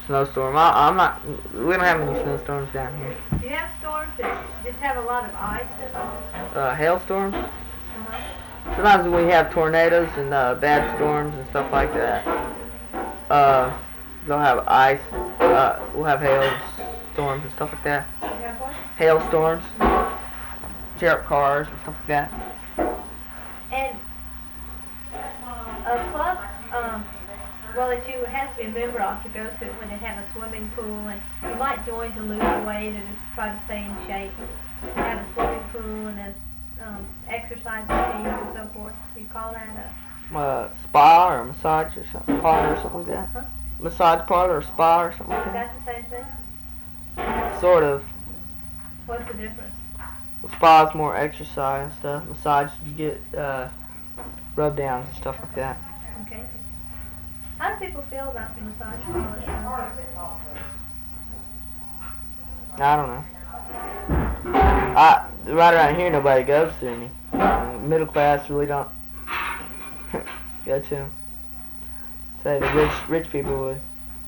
snowstorm. I'm not. We don't have any snowstorms down here. Do you have storms that just have a lot of ice in them? Hailstorms. Uh-huh. Sometimes we have tornadoes and bad storms and stuff like that. They'll have ice. We'll have hail storms and stuff like that. You have what? Hailstorms. Tear up cars and stuff like that. And a club, well, that you have to be a member of to go to it when they have a swimming pool, and you might join to lose weight or just try to stay in shape. They have a swimming pool and a exercise machines and so forth. You call that a Spa or a massage or something, parlor or something like that. Huh? Massage parlor or spa or something like is that. that the same thing? Sort of. What's the difference? Spa's more exercise and stuff. Massage, you get rub downs and stuff like that. Okay. How do people feel about the massage parlors? I don't know. Right around here, nobody goes to any. Middle class really don't go to them. Say the rich people would.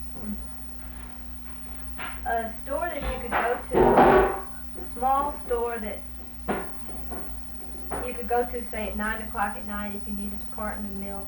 A store that you could go to, a small store that you could go to, say, at 9 o'clock at night if you needed a carton of milk.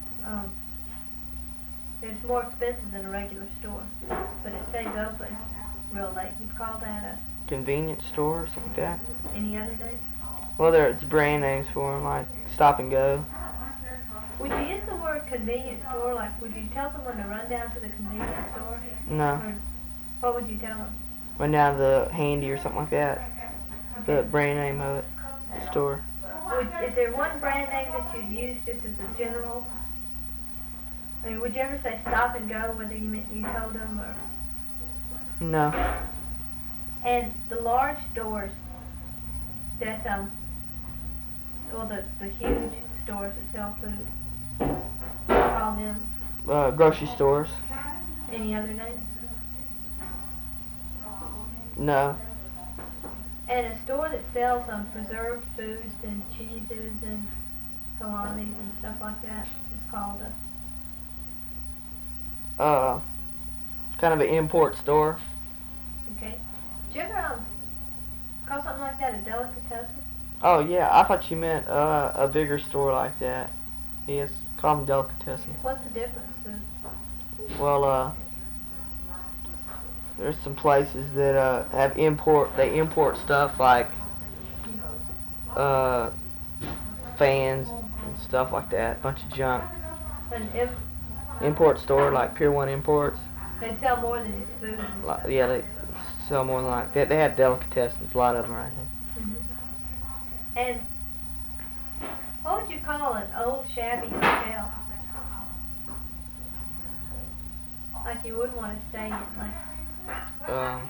It's more expensive than a regular store, but it stays open real late. You'd call that a Convenience store or something like that. any other name? Well, there's brand names for them, like Stop and Go. Would you use the word convenience store? Like, would you tell someone to run down to the convenience store? No. Or what would you tell them? Run down the Handy or something like that. The brand name of it. Store. Is there one brand name that you'd use just as a general? I mean, would you ever say Stop and Go, whether you meant you told them or? No. And the large stores that well, the huge stores that sell food, call them Grocery stores. any other name? No. And a store that sells preserved foods and cheeses and salamis and stuff like that is called a, Kind of an import store. okay. Did you ever call something like that a delicatessen? Oh yeah, I thought you meant a bigger store like that. Yes, call them delicatessen. What's the difference? Well, there's some places that they import stuff like fans and stuff like that, bunch of junk. And if Import store like Pier 1 Imports. they sell more than just food. And stuff. Yeah, they sell more than like that. They have delicatessens, a lot of them right here. Mhm. And what would you call an old shabby hotel? Like you wouldn't want to stay in, like.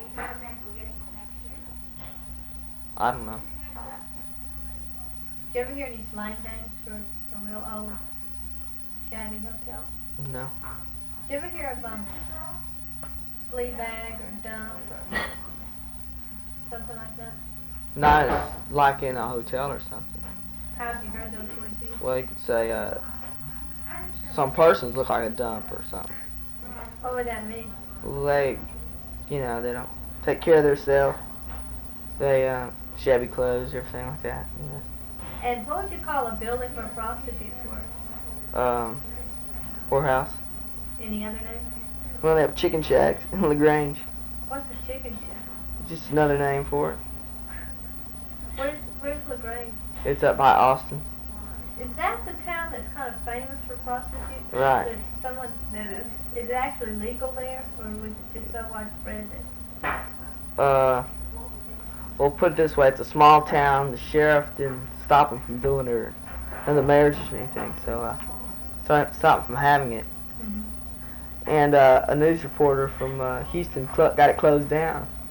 I don't know. Did you ever hear any slang names for a real old shabby hotel? No. Did you ever hear of flea bag or dump or something like that? Not as like in a hotel or something. How have you heard those words used? Well, you could say some persons look like a dump or something. What would that mean? They, they don't take care of themselves. They shabby clothes, everything like that. And what would you call a building where prostitutes work? Whorehouse. Any other name? Well, they have chicken shacks in LaGrange. What's the chicken shack? Just another name for it. Where's LaGrange? It's up by Austin. Is that the town that's kind of famous for prostitutes? Right. Is it actually legal there, or was it just so widespread that? We'll put it this way: it's a small town. The sheriff didn't stop him from doing it, and the mayor or anything. So it stopped him from having it. Mm-hmm. And a news reporter from Houston got it closed down.